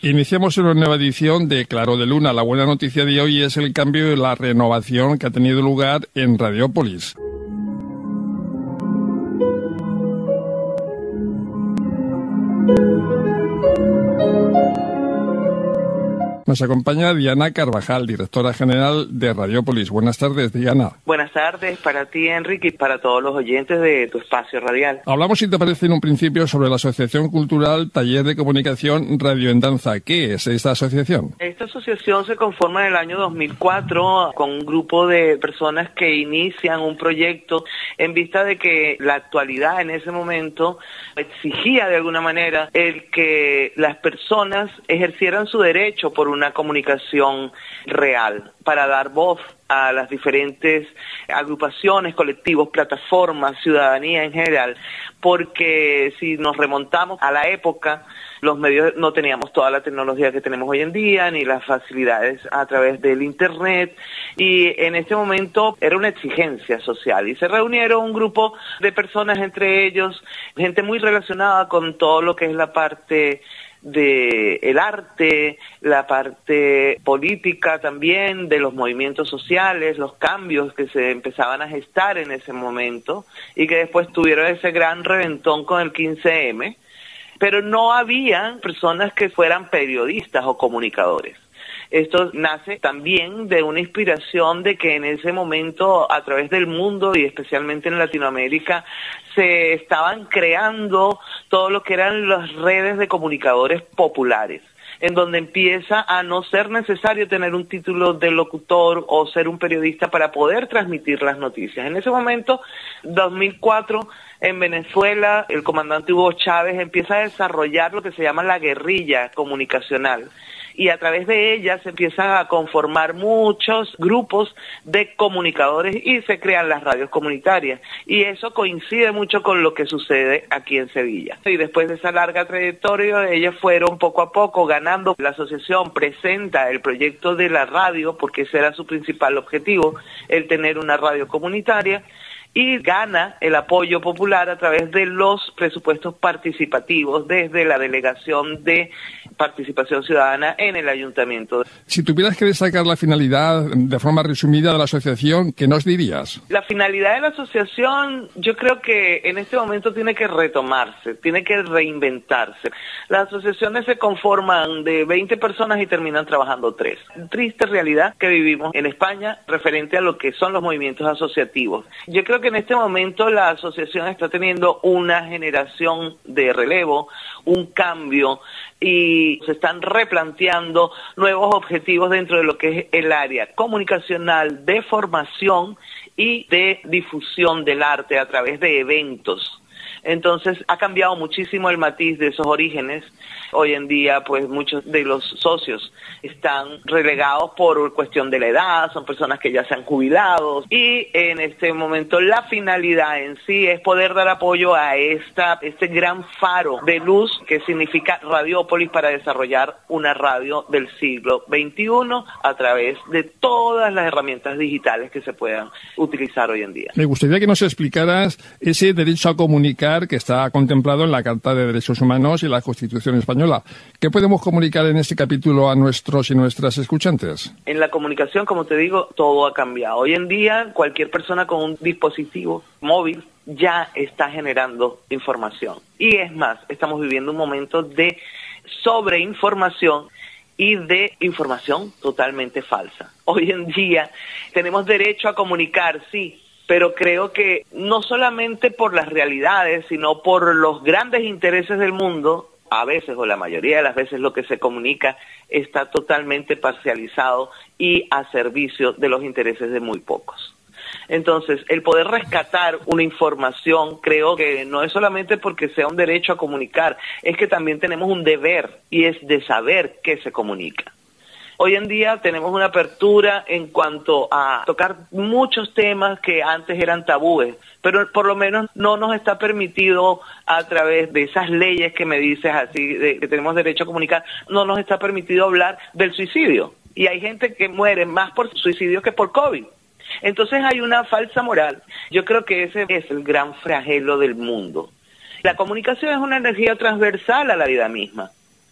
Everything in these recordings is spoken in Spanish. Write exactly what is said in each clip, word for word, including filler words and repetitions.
Iniciamos una nueva edición de Claro de Luna. La buena noticia de hoy es el cambio y la renovación que ha tenido lugar en Radiópolis. Nos acompaña Diana Carvajal, directora general de Radiópolis. Buenas tardes, Diana. Buenas tardes para ti, Enrique, y para todos los oyentes de tu espacio radial. Hablamos, si te parece, en un principio sobre la Asociación Cultural Taller de Comunicación Radio en Danza. ¿Qué es esta asociación? Esta asociación se conforma en el año dos mil cuatro con un grupo de personas que inician un proyecto en vista de que la actualidad en ese momento exigía de alguna manera el que las personas ejercieran su derecho por una una comunicación real, para dar voz a las diferentes agrupaciones, colectivos, plataformas, ciudadanía en general, porque si nos remontamos a la época, los medios no teníamos toda la tecnología que tenemos hoy en día, ni las facilidades a través del Internet, y en ese momento era una exigencia social, y se reunieron un grupo de personas, entre ellos, gente muy relacionada con todo lo que es la parte de el arte, la parte política también, de los movimientos sociales, los cambios que se empezaban a gestar en ese momento y que después tuvieron ese gran reventón con el quince eme, pero no había personas que fueran periodistas o comunicadores. Esto nace también de una inspiración de que en ese momento, a través del mundo y especialmente en Latinoamérica, se estaban creando todo lo que eran las redes de comunicadores populares, en donde empieza a no ser necesario tener un título de locutor o ser un periodista para poder transmitir las noticias. En ese momento, dos mil cuatro, en Venezuela, el comandante Hugo Chávez empieza a desarrollar lo que se llama la guerrilla comunicacional, y a través de ella se empiezan a conformar muchos grupos de comunicadores y se crean las radios comunitarias, y eso coincide mucho con lo que sucede aquí en Sevilla. Y después de esa larga trayectoria, ellos fueron poco a poco ganando. La asociación presenta el proyecto de la radio, porque ese era su principal objetivo, el tener una radio comunitaria, y gana el apoyo popular a través de los presupuestos participativos desde la Delegación de Participación Ciudadana en el Ayuntamiento. Si tuvieras que destacar la finalidad de forma resumida de la asociación, ¿qué nos dirías? La finalidad de la asociación, yo creo que en este momento tiene que retomarse, tiene que reinventarse. Las asociaciones se conforman de veinte personas y terminan trabajando tres. Triste realidad que vivimos en España referente a lo que son los movimientos asociativos. Yo creo que en este momento la asociación está teniendo una generación de relevo, un cambio, y se están replanteando nuevos objetivos dentro de lo que es el área comunicacional, de formación y de difusión del arte a través de eventos. Entonces ha cambiado muchísimo el matiz de esos orígenes. Hoy en día, pues muchos de los socios están relegados por cuestión de la edad, son personas que ya se han jubilado, y en este momento la finalidad en sí es poder dar apoyo a esta este gran faro de luz que significa Radiópolis, para desarrollar una radio del siglo veintiuno a través de todas las herramientas digitales que se puedan utilizar hoy en día. Me gustaría que nos explicaras ese derecho a comunicar que está contemplado en la Carta de Derechos Humanos y la Constitución Española. ¿Qué podemos comunicar en este capítulo a nuestros y nuestras escuchantes? En la comunicación, como te digo, todo ha cambiado. Hoy en día, cualquier persona con un dispositivo móvil ya está generando información. Y es más, estamos viviendo un momento de sobreinformación y de información totalmente falsa. Hoy en día tenemos derecho a comunicar, sí, pero creo que no solamente por las realidades, sino por los grandes intereses del mundo, a veces o la mayoría de las veces lo que se comunica está totalmente parcializado y a servicio de los intereses de muy pocos. Entonces, el poder rescatar una información, creo que no es solamente porque sea un derecho a comunicar, es que también tenemos un deber, y es de saber qué se comunica. Hoy en día tenemos una apertura en cuanto a tocar muchos temas que antes eran tabúes, pero por lo menos no nos está permitido, a través de esas leyes que me dices así, de que tenemos derecho a comunicar, no nos está permitido hablar del suicidio. Y hay gente que muere más por suicidio que por COVID. Entonces hay una falsa moral. Yo creo que ese es el gran flagelo del mundo. La comunicación es una energía transversal a la vida misma.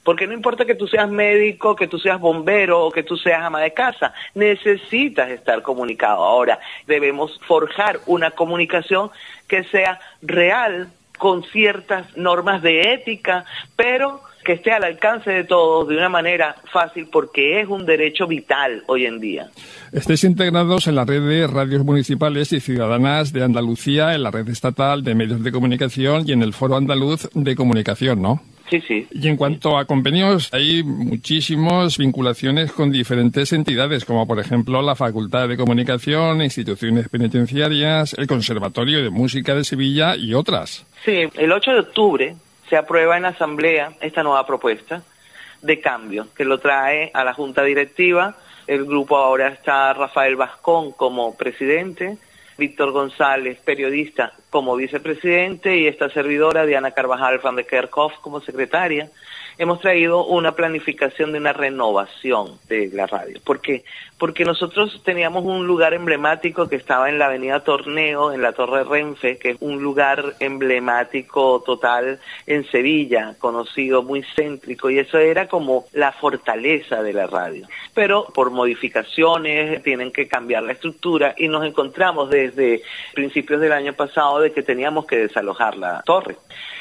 Porque no importa que tú seas médico, que tú seas bombero o que tú seas ama de casa, necesitas estar comunicado. Ahora, debemos forjar una comunicación que sea real, con ciertas normas de ética, pero que esté al alcance de todos de una manera fácil, porque es un derecho vital hoy en día. Estáis integrados en la red de radios municipales y ciudadanas de Andalucía, en la red estatal de medios de comunicación y en el Foro Andaluz de Comunicación, ¿no? Sí, sí. Y en cuanto a convenios, hay muchísimas vinculaciones con diferentes entidades, como por ejemplo la Facultad de Comunicación, instituciones penitenciarias, el Conservatorio de Música de Sevilla y otras. Sí, el ocho de octubre se aprueba en la Asamblea esta nueva propuesta de cambio, que lo trae a la Junta Directiva. El grupo ahora está Rafael Vascón como presidente, Víctor González, periodista, como vicepresidente, y esta servidora, Diana Carvajal van de Kerkhoff, como secretaria. Hemos traído una planificación de una renovación de la radio. ¿Por qué? Porque nosotros teníamos un lugar emblemático que estaba en la avenida Torneo, en la Torre Renfe, que es un lugar emblemático total en Sevilla, conocido, muy céntrico, y eso era como la fortaleza de la radio. Pero por modificaciones tienen que cambiar la estructura y nos encontramos desde principios del año pasado de que teníamos que desalojar la torre.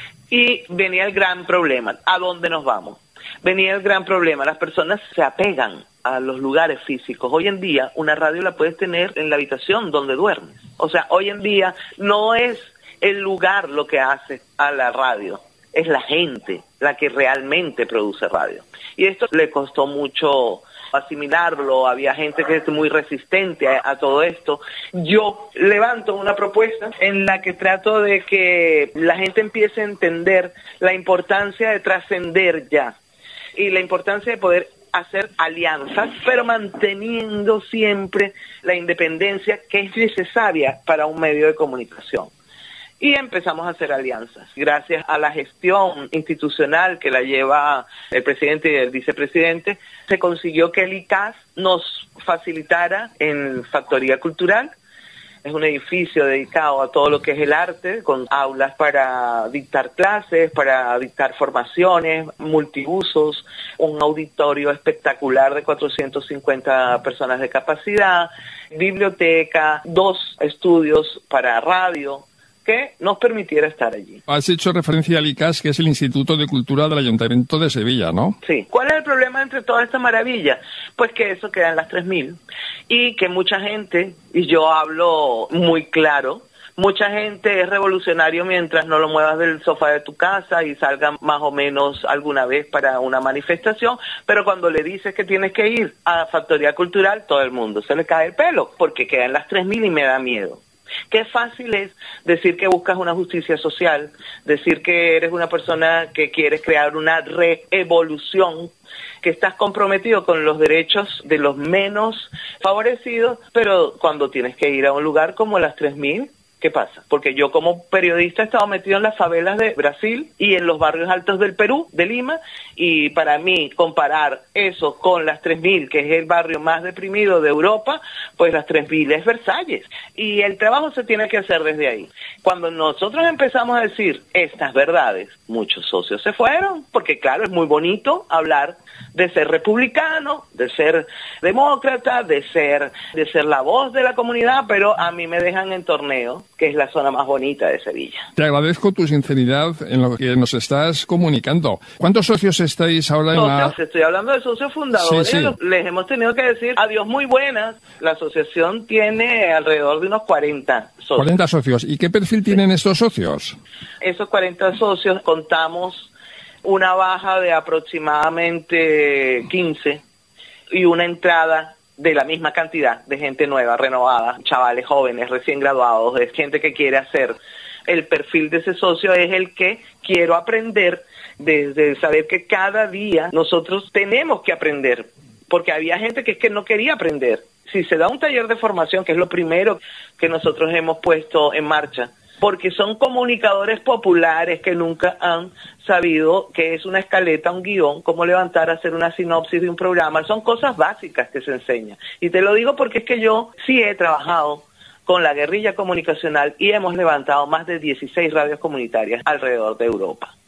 Y venía el gran problema, ¿a dónde nos vamos? Venía el gran problema, las personas se apegan a los lugares físicos. Hoy en día una radio la puedes tener en la habitación donde duermes. O sea, hoy en día no es el lugar lo que hace a la radio, es la gente la que realmente produce radio. Y esto le costó mucho asimilarlo, había gente que es muy resistente a, a todo esto. Yo levanto una propuesta en la que trato de que la gente empiece a entender la importancia de trascender ya y la importancia de poder hacer alianzas, pero manteniendo siempre la independencia que es necesaria para un medio de comunicación. Y empezamos a hacer alianzas. Gracias a la gestión institucional que la lleva el presidente y el vicepresidente, se consiguió que el I C A S nos facilitara en Factoría Cultural. Es un edificio dedicado a todo lo que es el arte, con aulas para dictar clases, para dictar formaciones, multiusos, un auditorio espectacular de cuatrocientas cincuenta personas de capacidad, biblioteca, dos estudios para radio, que nos permitiera estar allí. Has hecho referencia al I C A S, que es el Instituto de Cultura del Ayuntamiento de Sevilla, ¿no? Sí. ¿Cuál es el problema entre toda esta maravilla? Pues que eso queda en las tres mil y que mucha gente, y yo hablo muy claro, mucha gente es revolucionario mientras no lo muevas del sofá de tu casa y salga más o menos alguna vez para una manifestación, pero cuando le dices que tienes que ir a Factoría Cultural, todo el mundo se le cae el pelo, porque queda en las tres mil y me da miedo. Qué fácil es decir que buscas una justicia social, decir que eres una persona que quieres crear una reevolución, que estás comprometido con los derechos de los menos favorecidos, pero cuando tienes que ir a un lugar como las tres mil, ¿qué pasa? Porque yo como periodista he estado metido en las favelas de Brasil y en los barrios altos del Perú, de Lima, y para mí comparar eso con las tres mil, que es el barrio más deprimido de Europa, pues las tres mil es Versalles. Y el trabajo se tiene que hacer desde ahí. Cuando nosotros empezamos a decir estas verdades, muchos socios se fueron, porque claro, es muy bonito hablar de ser republicano, de ser demócrata, de ser, de ser la voz de la comunidad, pero a mí me dejan en Torneo, que es la zona más bonita de Sevilla. Te agradezco tu sinceridad en lo que nos estás comunicando. ¿Cuántos socios estáis ahora en la...? Socios, estoy hablando de socios fundadores. Sí, sí. Les hemos tenido que decir adiós muy buenas. La asociación tiene alrededor de unos cuarenta socios. cuarenta socios. ¿Y qué perfil sí. tienen estos socios? Esos cuarenta socios contamos una baja de aproximadamente quince y una entrada de la misma cantidad de gente nueva, renovada, chavales jóvenes, recién graduados, de gente que quiere hacer. El perfil de ese socio es el que quiero aprender, desde saber que cada día nosotros tenemos que aprender, porque había gente que es que no quería aprender. Si se da un taller de formación, que es lo primero que nosotros hemos puesto en marcha, porque son comunicadores populares que nunca han sabido qué es una escaleta, un guión, cómo levantar, hacer una sinopsis de un programa. Son cosas básicas que se enseñan. Y te lo digo porque es que yo sí he trabajado con la guerrilla comunicacional y hemos levantado más de dieciséis radios comunitarias alrededor de Europa.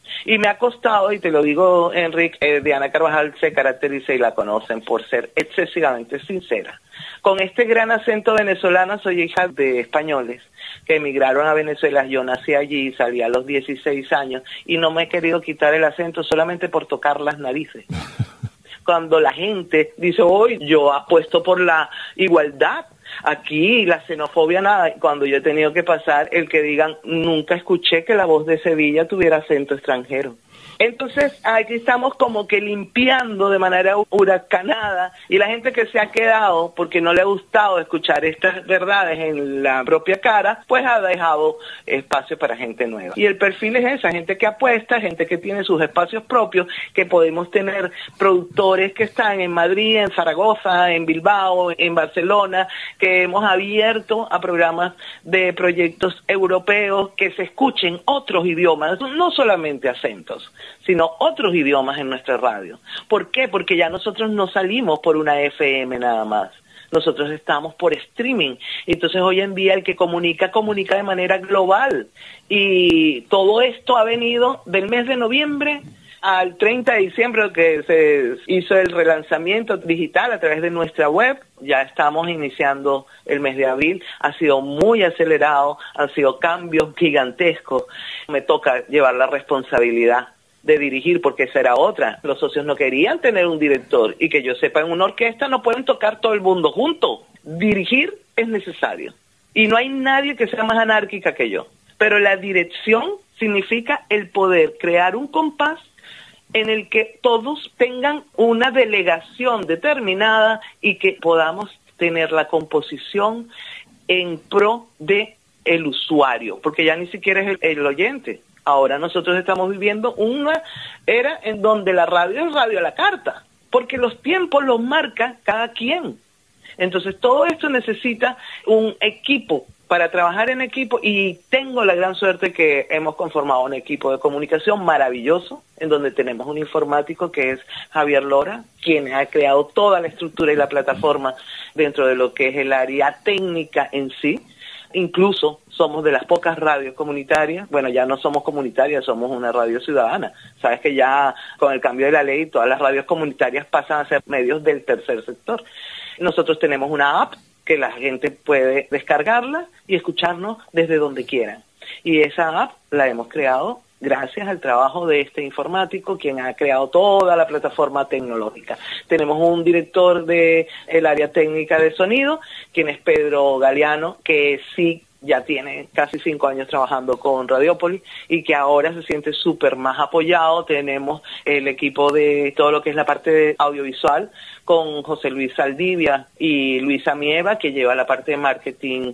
Y me ha costado, y te lo digo, Enrique, eh, Diana Carvajal se caracteriza y la conocen por ser excesivamente sincera. Con este gran acento venezolano, soy hija de españoles que emigraron a Venezuela. Yo nací allí, salí a los dieciséis años y no me he querido quitar el acento solamente por tocar las narices. Cuando la gente dice, hoy yo apuesto por la igualdad, aquí la xenofobia nada, cuando yo he tenido que pasar el que digan, nunca escuché que la voz de Sevilla tuviera acento extranjero. Entonces aquí estamos como que limpiando de manera huracanada, y la gente que se ha quedado porque no le ha gustado escuchar estas verdades en la propia cara, pues ha dejado espacio para gente nueva. Y el perfil es esa, gente que apuesta, gente que tiene sus espacios propios, que podemos tener productores que están en Madrid, en Zaragoza, en Bilbao, en Barcelona, que hemos abierto a programas de proyectos europeos, que se escuchen otros idiomas, no solamente acentos, sino otros idiomas en nuestra radio. ¿Por qué? Porque ya nosotros no salimos por una F M nada más. Nosotros estamos por streaming. Entonces hoy en día el que comunica, comunica de manera global. Y todo esto ha venido del mes de noviembre al treinta de diciembre, que se hizo el relanzamiento digital a través de nuestra web. Ya estamos iniciando el mes de abril. Ha sido muy acelerado, han sido cambios gigantescos. Me toca llevar la responsabilidad de dirigir, porque esa era otra. Los socios no querían tener un director, y que yo sepa, en una orquesta no pueden tocar todo el mundo junto. Dirigir es necesario, y no hay nadie que sea más anárquica que yo. Pero la dirección significa el poder crear un compás en el que todos tengan una delegación determinada y que podamos tener la composición en pro de el usuario, porque ya ni siquiera es el, el oyente. Ahora nosotros estamos viviendo una era en donde la radio es radio a la carta, porque los tiempos los marca cada quien. Entonces todo esto necesita un equipo para trabajar en equipo, y tengo la gran suerte que hemos conformado un equipo de comunicación maravilloso, en donde tenemos un informático que es Javier Lora, quien ha creado toda la estructura y la plataforma dentro de lo que es el área técnica en sí. Incluso somos de las pocas radios comunitarias, bueno, ya no somos comunitarias, somos una radio ciudadana. Sabes que ya con el cambio de la ley todas las radios comunitarias pasan a ser medios del tercer sector. Nosotros tenemos una app que la gente puede descargarla y escucharnos desde donde quieran. Y esa app la hemos creado gracias al trabajo de este informático, quien ha creado toda la plataforma tecnológica. Tenemos un director del área técnica de sonido, quien es Pedro Galeano, que sí ya tiene casi cinco años trabajando con Radiópolis y que ahora se siente súper más apoyado. Tenemos el equipo de todo lo que es la parte de audiovisual con José Luis Saldivia y Luisa Mieva, que lleva la parte de marketing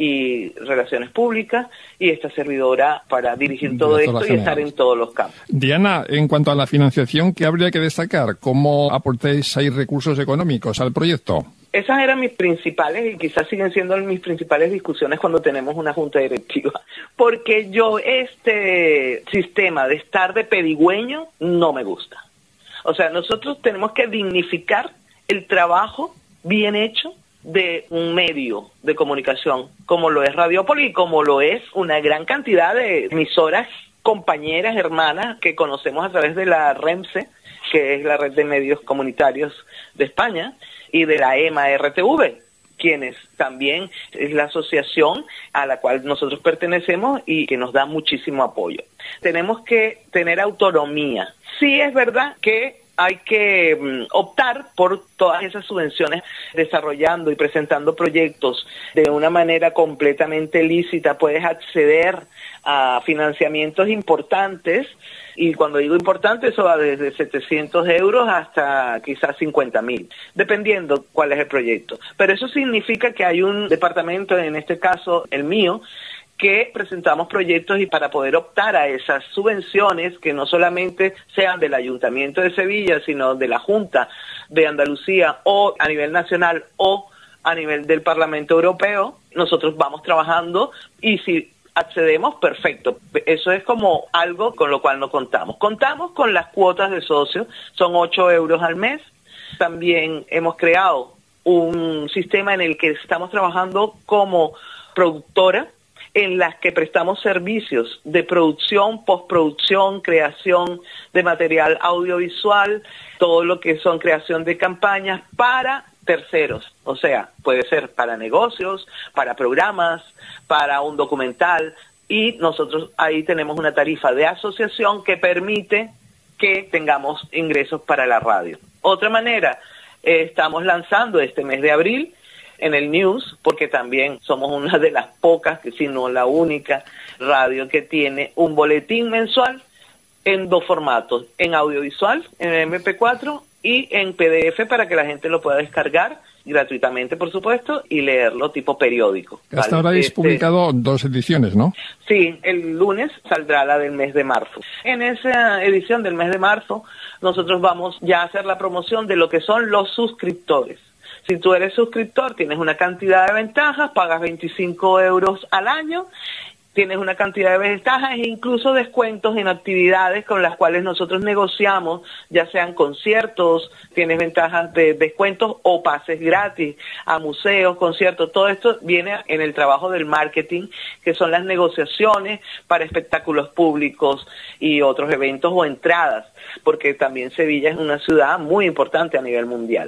y relaciones públicas, y esta servidora para dirigir todo esto y estar en todos los campos. Diana, en cuanto a la financiación, ¿qué habría que destacar? ¿Cómo aportáis ahí recursos económicos al proyecto? Esas eran mis principales, y quizás siguen siendo mis principales discusiones cuando tenemos una junta directiva, porque yo este sistema de estar de pedigüeño no me gusta. O sea, nosotros tenemos que dignificar el trabajo bien hecho de un medio de comunicación como lo es Radiópolis y como lo es una gran cantidad de emisoras, compañeras, hermanas que conocemos a través de la REMSE, que es la red de medios comunitarios de España, y de la EMA R T V, quienes también es la asociación a la cual nosotros pertenecemos y que nos da muchísimo apoyo. Tenemos que tener autonomía. Sí es verdad que hay que um, optar por todas esas subvenciones, desarrollando y presentando proyectos de una manera completamente lícita. Puedes acceder a financiamientos importantes, y cuando digo importante, eso va desde setecientos euros hasta quizás cincuenta mil, dependiendo cuál es el proyecto. Pero eso significa que hay un departamento, en este caso el mío, que presentamos proyectos, y para poder optar a esas subvenciones, que no solamente sean del Ayuntamiento de Sevilla, sino de la Junta de Andalucía, o a nivel nacional, o a nivel del Parlamento Europeo, nosotros vamos trabajando, y si accedemos, perfecto. Eso es como algo con lo cual no contamos. Contamos con las cuotas de socios, son ocho euros al mes. También hemos creado un sistema en el que estamos trabajando como productora, en las que prestamos servicios de producción, postproducción, creación de material audiovisual, todo lo que son creación de campañas para terceros, o sea, puede ser para negocios, para programas, para un documental, y nosotros ahí tenemos una tarifa de asociación que permite que tengamos ingresos para la radio. Otra manera, eh, estamos lanzando este mes de abril en el News, porque también somos una de las pocas, que si no la única radio que tiene un boletín mensual en dos formatos, en audiovisual, en eme pe cuatro y en pe de efe, para que la gente lo pueda descargar gratuitamente, por supuesto, y leerlo tipo periódico. Hasta ¿vale? ahora habéis Este, publicado dos ediciones, ¿no? Sí, el lunes saldrá la del mes de marzo. En esa edición del mes de marzo, nosotros vamos ya a hacer la promoción de lo que son los suscriptores. Si tú eres suscriptor, tienes una cantidad de ventajas, pagas veinticinco euros al año, tienes una cantidad de ventajas e incluso descuentos en actividades con las cuales nosotros negociamos, ya sean conciertos, tienes ventajas de descuentos o pases gratis a museos, conciertos. Todo esto viene en el trabajo del marketing, que son las negociaciones para espectáculos públicos y otros eventos o entradas, porque también Sevilla es una ciudad muy importante a nivel mundial.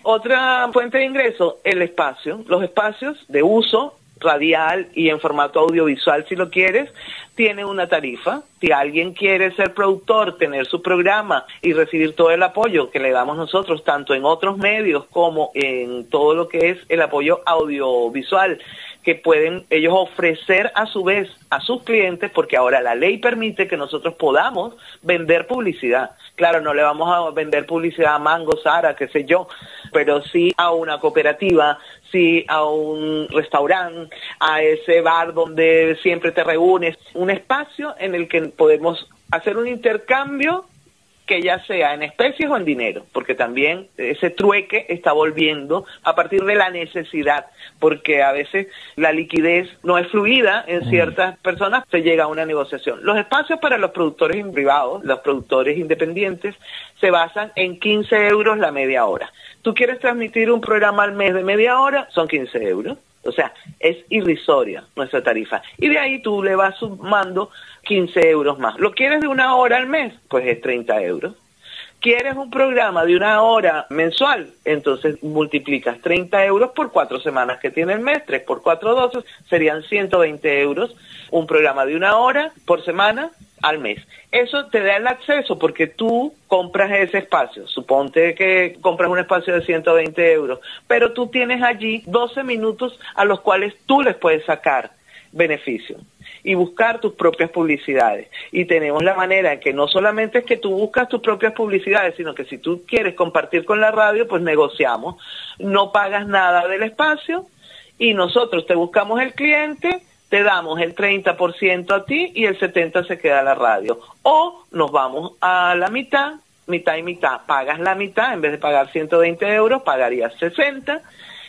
Otra fuente de ingreso, el espacio, los espacios de uso radial y en formato audiovisual, si lo quieres, tiene una tarifa. Si alguien quiere ser productor, tener su programa y recibir todo el apoyo que le damos nosotros, tanto en otros medios como en todo lo que es el apoyo audiovisual, que pueden ellos ofrecer a su vez a sus clientes, porque ahora la ley permite que nosotros podamos vender publicidad. Claro, no le vamos a vender publicidad a Mango, Sara, qué sé yo, pero sí a una cooperativa, sí a un restaurante, a ese bar donde siempre te reúnes, un espacio en el que podemos hacer un intercambio que ya sea en especies o en dinero, porque también ese trueque está volviendo a partir de la necesidad, porque a veces la liquidez no es fluida en ciertas personas, se llega a una negociación. Los espacios para los productores privados, los productores independientes, se basan en quince euros la media hora. Tú quieres transmitir un programa al mes de media hora, son quince euros. O sea, es irrisoria nuestra tarifa. Y de ahí tú le vas sumando quince euros más. ¿Lo quieres de una hora al mes? Pues es treinta euros. ¿Quieres un programa de una hora mensual? Entonces multiplicas treinta euros por cuatro semanas que tiene el mes, tres por cuatro, doce, serían ciento veinte euros. Un programa de una hora por semana al mes. Eso te da el acceso porque tú compras ese espacio. Suponte que compras un espacio de ciento veinte euros, pero tú tienes allí doce minutos a los cuales tú les puedes sacar beneficio y buscar tus propias publicidades. Y tenemos la manera en que no solamente es que tú buscas tus propias publicidades, sino que si tú quieres compartir con la radio, pues negociamos. No pagas nada del espacio y nosotros te buscamos el cliente, te damos el treinta por ciento a ti y el setenta por ciento se queda a la radio. O nos vamos a la mitad, mitad y mitad. Pagas la mitad, en vez de pagar ciento veinte euros, pagarías sesenta,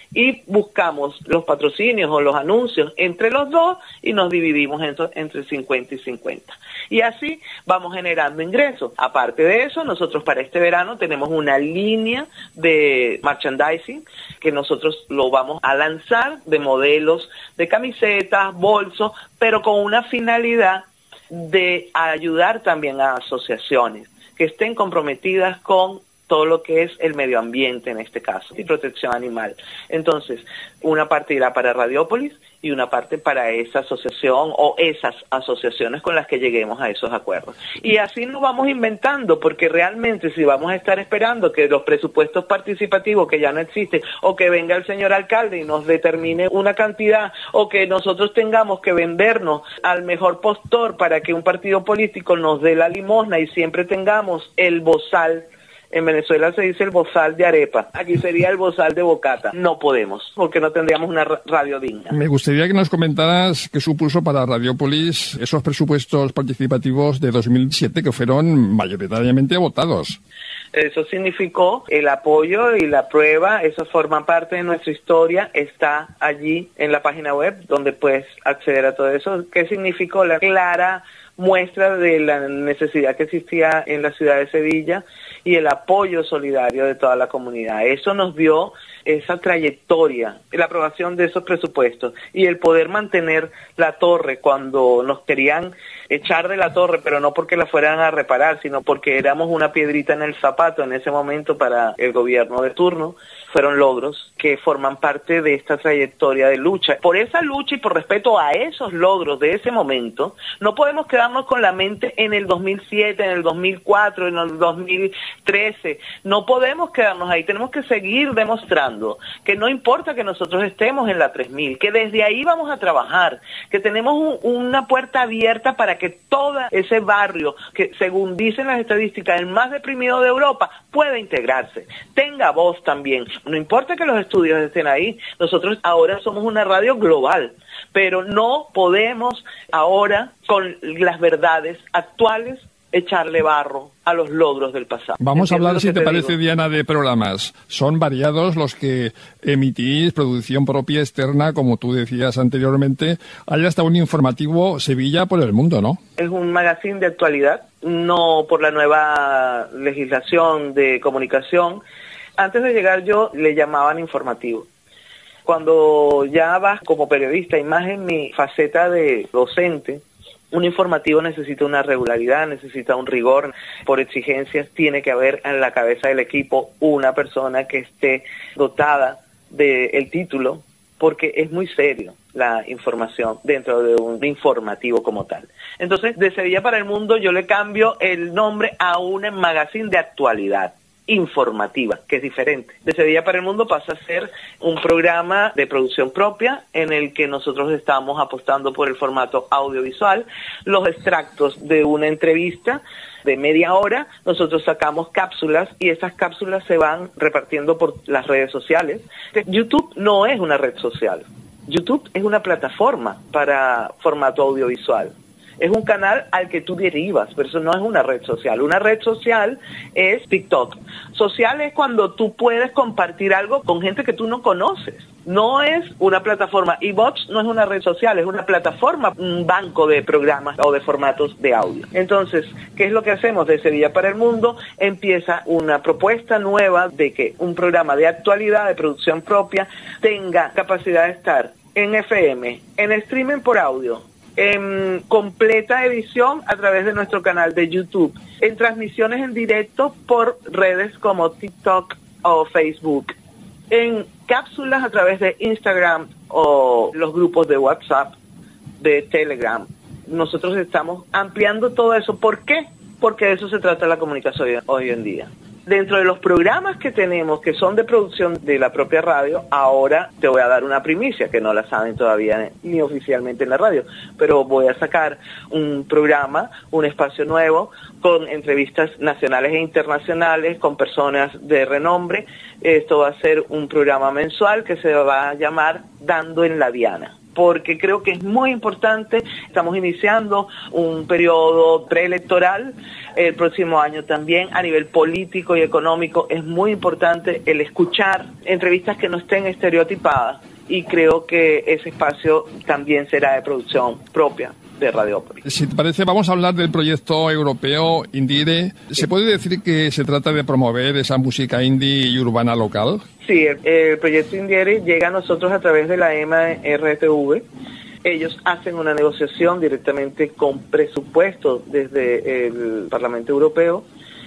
y buscamos los patrocinios o los anuncios entre los dos y nos dividimos entre, entre cincuenta y cincuenta. Y así vamos generando ingresos. Aparte de eso, nosotros para este verano tenemos una línea de merchandising que nosotros lo vamos a lanzar de modelos de camisetas, bolsos, pero con una finalidad de ayudar también a asociaciones que estén comprometidas con todo lo que es el medio ambiente en este caso, y protección animal. Entonces, una parte irá para Radiópolis y una parte para esa asociación o esas asociaciones con las que lleguemos a esos acuerdos. Y así nos vamos inventando, porque realmente si vamos a estar esperando que los presupuestos participativos que ya no existen, o que venga el señor alcalde y nos determine una cantidad, o que nosotros tengamos que vendernos al mejor postor para que un partido político nos dé la limosna y siempre tengamos el bozal. En Venezuela se dice el bozal de arepa, aquí sería el bozal de bocata. No podemos, porque no tendríamos una radio digna. Me gustaría que nos comentaras qué supuso para Radiópolis esos presupuestos participativos de dos mil siete que fueron mayoritariamente votados. Eso significó el apoyo y la prueba, eso forma parte de nuestra historia, está allí en la página web donde puedes acceder a todo eso. ¿Qué significó? La clara muestra de la necesidad que existía en la ciudad de Sevilla y el apoyo solidario de toda la comunidad. Eso nos dio esa trayectoria, la aprobación de esos presupuestos y el poder mantener la torre cuando nos querían echar de la torre, pero no porque la fueran a reparar, sino porque éramos una piedrita en el zapato en ese momento para el gobierno de turno. Fueron logros que forman parte de esta trayectoria de lucha. Por esa lucha y por respeto a esos logros de ese momento, no podemos quedarnos con la mente en el dos mil siete, en el dos mil cuatro, en el dos mil trece. No podemos quedarnos ahí, tenemos que seguir demostrando que no importa que nosotros estemos en la tres mil, que desde ahí vamos a trabajar, que tenemos un, una puerta abierta para que todo ese barrio, que según dicen las estadísticas, el más deprimido de Europa, pueda integrarse, tenga voz también. No importa que los estudios estén ahí, nosotros ahora somos una radio global, pero no podemos ahora, con las verdades actuales, echarle barro a los logros del pasado. Vamos a hablar, si te, te parece, digo? Diana, de programas. Son variados los que emitís, producción propia, externa, como tú decías anteriormente. Hay hasta un informativo Sevilla por el mundo, ¿no? Es un magazine de actualidad, no por la nueva legislación de comunicación. Antes de llegar yo le llamaban informativo. Cuando ya vas como periodista y más en mi faceta de docente, un informativo necesita una regularidad, necesita un rigor. Por exigencias tiene que haber en la cabeza del equipo una persona que esté dotada del título, porque es muy serio la información dentro de un informativo como tal. Entonces, de Sevilla para el Mundo yo le cambio el nombre a un magazine de actualidad informativa, que es diferente. De Sevilla para el Mundo pasa a ser un programa de producción propia en el que nosotros estamos apostando por el formato audiovisual. Los extractos de una entrevista de media hora, nosotros sacamos cápsulas y esas cápsulas se van repartiendo por las redes sociales. YouTube no es una red social. YouTube es una plataforma para formato audiovisual. Es un canal al que tú derivas, pero eso no es una red social. Una red social es TikTok. Social es cuando tú puedes compartir algo con gente que tú no conoces. No es una plataforma. iVoox no es una red social, es una plataforma, un banco de programas o de formatos de audio. Entonces, ¿qué es lo que hacemos? De Sevilla para el Mundo empieza una propuesta nueva de que un programa de actualidad, de producción propia, tenga capacidad de estar en F M, en streaming por audio, en completa edición a través de nuestro canal de YouTube, en transmisiones en directo por redes como TikTok o Facebook, en cápsulas a través de Instagram o los grupos de WhatsApp, de Telegram. Nosotros estamos ampliando todo eso. ¿Por qué? Porque de eso se trata la comunicación hoy, hoy en día. Dentro de los programas que tenemos, que son de producción de la propia radio, ahora te voy a dar una primicia, que no la saben todavía ni oficialmente en la radio, pero voy a sacar un programa, un espacio nuevo, con entrevistas nacionales e internacionales, con personas de renombre. Esto va a ser un programa mensual que se va a llamar Dando en la Diana, porque creo que es muy importante. Estamos iniciando un periodo preelectoral el próximo año también. A nivel político y económico es muy importante el escuchar entrevistas que no estén estereotipadas, y creo que ese espacio también será de producción propia de Radiópolis. Si te parece, vamos a hablar del proyecto europeo Indiere. ¿Se puede decir que se trata de promover esa música indie y urbana local? Sí, el, el proyecto Indiere llega a nosotros a través de la EMA R T V. Ellos hacen una negociación directamente con presupuesto desde el Parlamento Europeo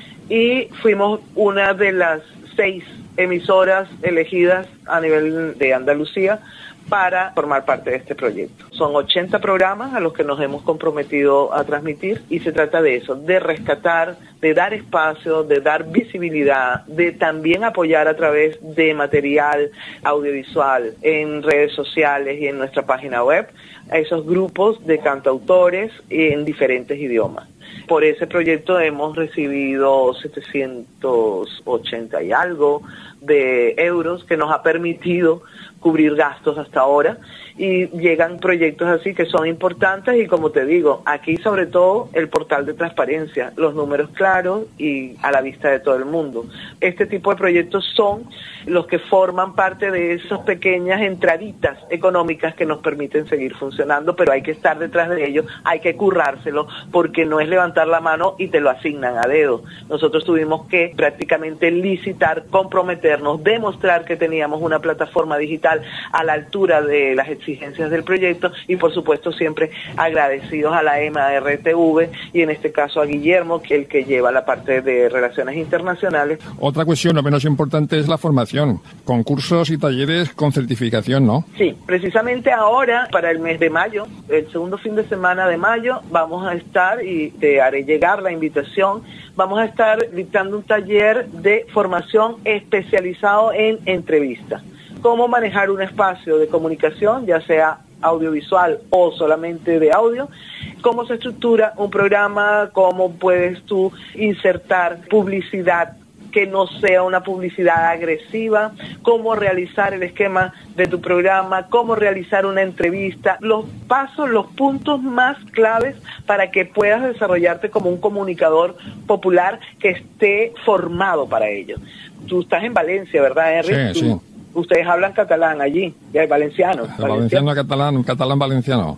y fuimos una de las seis emisoras elegidas a nivel de Andalucía para formar parte de este proyecto. Son ochenta programas a los que nos hemos comprometido a transmitir, y se trata de eso, de rescatar, de dar espacio, de dar visibilidad, de también apoyar a través de material audiovisual en redes sociales y en nuestra página web a esos grupos de cantautores en diferentes idiomas. Por ese proyecto hemos recibido setecientos ochenta y algo de euros que nos ha permitido cubrir gastos hasta ahora, y llegan proyectos así que son importantes. Y como te digo, aquí sobre todo el portal de transparencia, los números claros y a la vista de todo el mundo. Este tipo de proyectos son los que forman parte de esas pequeñas entraditas económicas que nos permiten seguir funcionando, pero hay que estar detrás de ellos, hay que currárselo, porque no es levantar la mano y te lo asignan a dedo. Nosotros tuvimos que prácticamente licitar, comprometernos, demostrar que teníamos una plataforma digital a la altura de las exigencias del proyecto, y por supuesto siempre agradecidos a la E M A R T V y en este caso a Guillermo, que es el que lleva la parte de relaciones internacionales. Otra cuestión no menos importante es la formación, concursos y talleres con certificación, ¿no? Sí, precisamente ahora, para el mes de mayo, el segundo fin de semana de mayo, vamos a estar, y te haré llegar la invitación, vamos a estar dictando un taller de formación especializado en entrevistas. Cómo manejar un espacio de comunicación, ya sea audiovisual o solamente de audio, cómo se estructura un programa, cómo puedes tú insertar publicidad que no sea una publicidad agresiva, cómo realizar el esquema de tu programa, cómo realizar una entrevista, los pasos, los puntos más claves para que puedas desarrollarte como un comunicador popular que esté formado para ello. Tú estás en Valencia, ¿verdad, Henry? Sí, Tú, sí. Ustedes hablan catalán allí, ya hay valencianos. Valenciano, catalán, catalán, valenciano.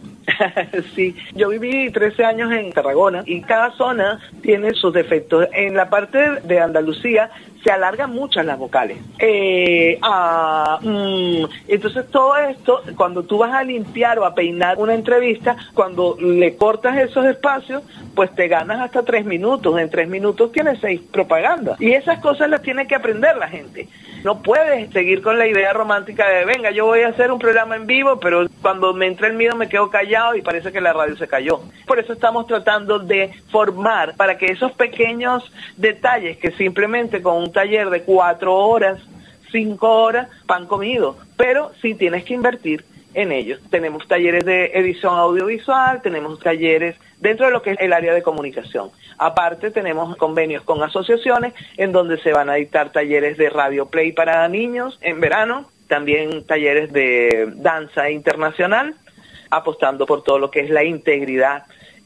Sí, yo viví trece años en Tarragona y cada zona tiene sus defectos. En la parte de Andalucía se alargan muchas las vocales. Eh, ah, mm. Entonces todo esto, cuando tú vas a limpiar o a peinar una entrevista, cuando le cortas esos espacios, pues te ganas hasta tres minutos. En tres minutos tienes seis propagandas. Y esas cosas las tiene que aprender la gente. No puedes seguir con la idea romántica de, venga, yo voy a hacer un programa en vivo, pero cuando me entra el miedo me quedo callado y parece que la radio se cayó. Por eso estamos tratando de formar para que esos pequeños detalles que simplemente con un taller de cuatro horas, cinco horas, pan comido, pero sí tienes que invertir en ellos. Tenemos talleres de edición audiovisual, tenemos talleres dentro de lo que es el área de comunicación. Aparte tenemos convenios con asociaciones en donde se van a dictar talleres de radio play para niños en verano, también talleres de danza internacional, apostando por todo lo que es la integridad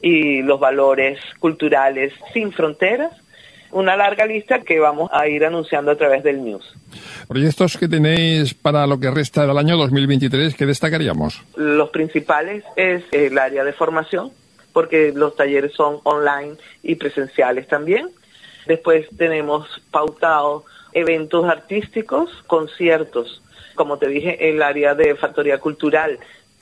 y los valores culturales sin fronteras. Una larga lista que vamos a ir anunciando a través del news. Proyectos que tenéis para lo que resta del año dos mil veintitrés, ¿qué destacaríamos? Los principales es el área de formación, porque los talleres son online y presenciales también. Después tenemos pautados eventos artísticos, conciertos. Como te dije, el área de factoría cultural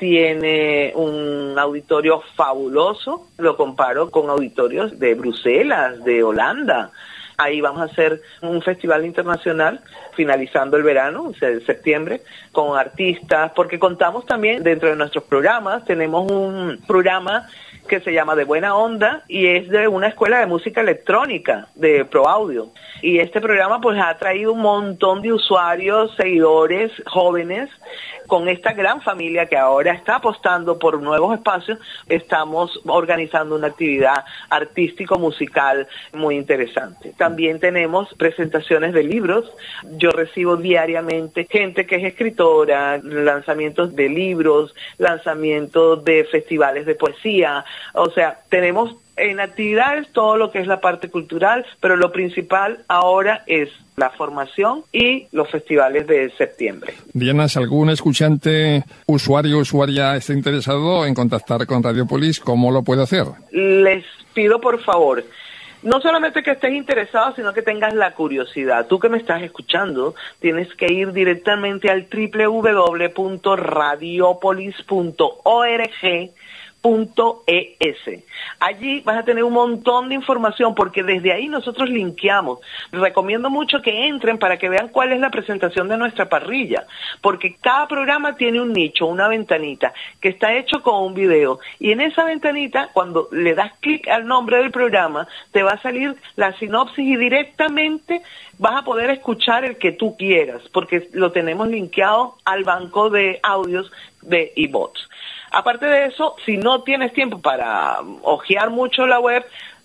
tiene un auditorio fabuloso, lo comparo con auditorios de Bruselas, de Holanda. Ahí vamos a hacer un festival internacional finalizando el verano, o sea, en septiembre, con artistas, porque contamos también dentro de nuestros programas, tenemos un programa que se llama De Buena Onda y es de una escuela de música electrónica de Pro Audio. Y este programa pues ha traído un montón de usuarios, seguidores, jóvenes. Con esta gran familia que ahora está apostando por nuevos espacios, estamos organizando una actividad artístico-musical muy interesante. También tenemos presentaciones de libros. Yo recibo diariamente gente que es escritora, lanzamientos de libros, lanzamientos de festivales de poesía. O sea, tenemos en actividades todo lo que es la parte cultural, pero lo principal ahora es la formación y los festivales de septiembre. Diana, si algún escuchante, usuario o usuaria está interesado en contactar con Radiopolis, ¿cómo lo puede hacer? Les pido por favor, no solamente que estés interesado, sino que tengas la curiosidad. Tú que me estás escuchando, tienes que ir directamente al doble u doble u doble u punto radiopolis punto org punto e s. Allí vas a tener un montón de información porque desde ahí nosotros linkeamos. Recomiendo mucho que entren para que vean cuál es la presentación de nuestra parrilla, porque cada programa tiene un nicho, una ventanita que está hecho con un video, y en esa ventanita cuando le das clic al nombre del programa te va a salir la sinopsis y directamente vas a poder escuchar el que tú quieras porque lo tenemos linkeado al banco de audios de iVoox. Aparte de eso, si no tienes tiempo para hojear mucho la web,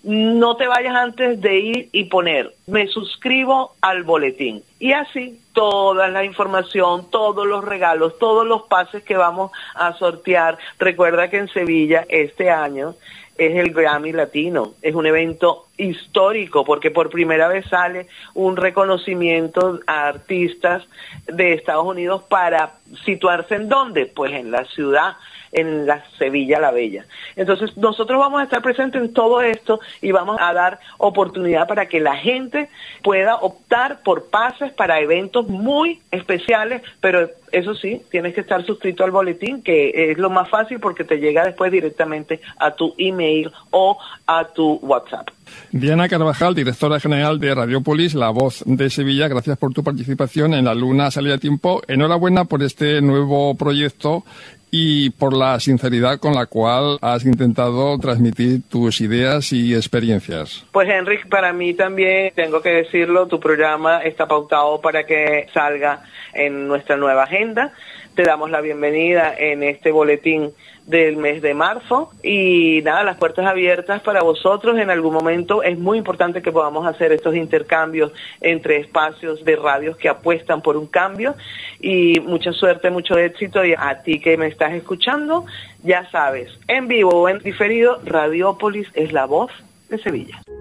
no te vayas antes de ir y poner, me suscribo al boletín. Y así, toda la información, todos los regalos, todos los pases que vamos a sortear. Recuerda que en Sevilla este año es el Grammy Latino, es un evento histórico porque por primera vez sale un reconocimiento a artistas de Estados Unidos para situarse en dónde, pues en la ciudad, en la Sevilla la Bella. Entonces nosotros vamos a estar presentes en todo esto y vamos a dar oportunidad para que la gente pueda optar por pases para eventos muy especiales, pero eso sí, tienes que estar suscrito al boletín, que es lo más fácil porque te llega después directamente a tu email o a tu WhatsApp. Diana Carvajal, directora general de Radiopolis, La Voz de Sevilla, gracias por tu participación en La Luna Sale a Tiempo. Enhorabuena por este nuevo proyecto y por la sinceridad con la cual has intentado transmitir tus ideas y experiencias. Pues Enrique, para mí también, tengo que decirlo, tu programa está pautado para que salga en nuestra nueva agenda. Te damos la bienvenida en este boletín del mes de marzo y nada, las puertas abiertas para vosotros. En algún momento es muy importante que podamos hacer estos intercambios entre espacios de radios que apuestan por un cambio y mucha suerte, mucho éxito. Y a ti que me estás escuchando, ya sabes, en vivo o en diferido, Radiopolis es la voz de Sevilla.